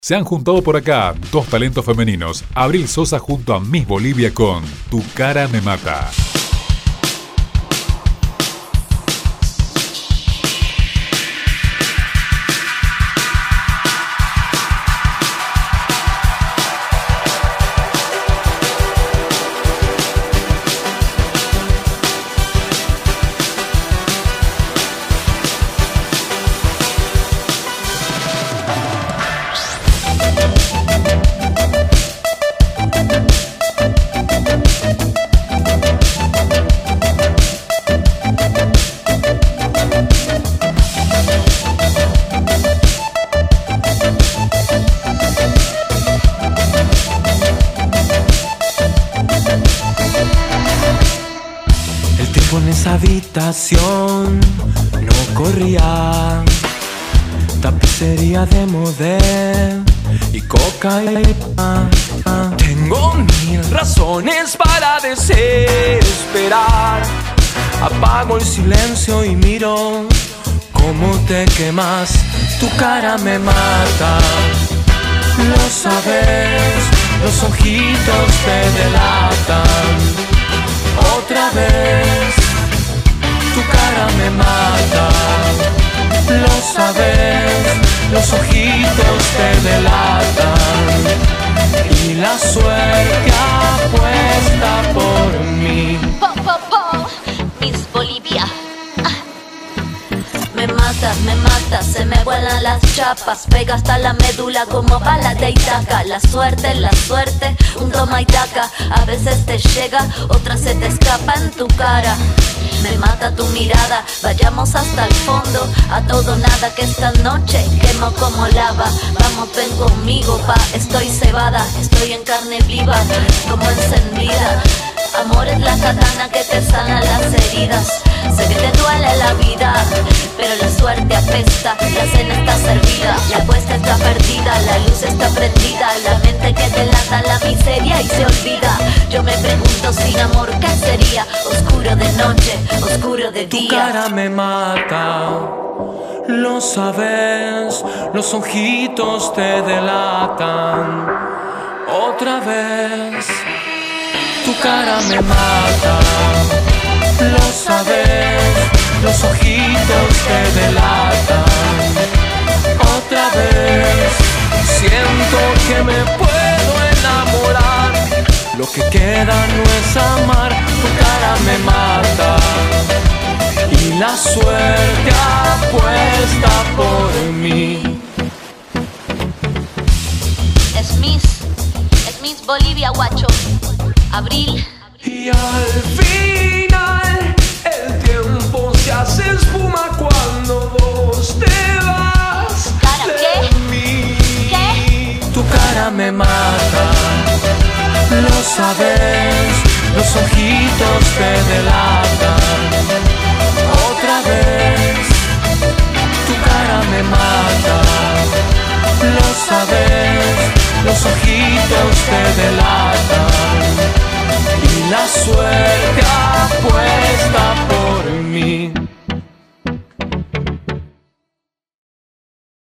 Se han juntado por acá dos talentos femeninos, Abril Sosa junto a Miss Bolivia con Tu cara me mata. En esa habitación no corría, tapicería de modelo y cocaína. Tengo mil razones para desesperar. Apago el silencio y miro cómo te quemas. Tu cara me mata, lo sabes, los ojitos te delatan. Otra vez, tu cara me mata, lo sabes, los ojitos te delatan. Y la suerte apuesta por mí. Miss Bolivia. Me mata, se me vuelan las chapas. Pega hasta la médula como bala de Itaca. La suerte, un toma y daca. A veces te llega, otras se te escapa en tu cara. Me mata tu mirada, vayamos hasta el fondo. A todo nada que esta noche quemo como lava. Vamos, ven conmigo, pa, estoy cebada. Estoy en carne viva, como encendida. Amor es la katana que te sana las heridas. Sé que te duele la vida, pero la suerte apesta. La cena está servida, la apuesta está perdida. La luz está prendida, la mente que delata la miseria y se olvida. Yo me pregunto sin amor ¿qué sería? Oscuro de noche, oscuro de día. Tu cara me mata, lo sabes, los ojitos te delatan. Otra vez, tu cara me mata, lo sabes, los ojitos te delatan. Otra vez, siento que me puedo enamorar. Lo que queda no es amar, tu cara me mata. Y la suerte apuesta por mí. Es Miss Bolivia, guacho. Abril. Y al final el tiempo se hace espuma cuando vos te vas. ¿Cara qué? Mí. ¿Qué? Tu cara me mata, lo sabes, los ojitos te delatan. Otra vez, tu cara me mata, lo sabes, los ojitos te delatan. Y la suerte apuesta por mí.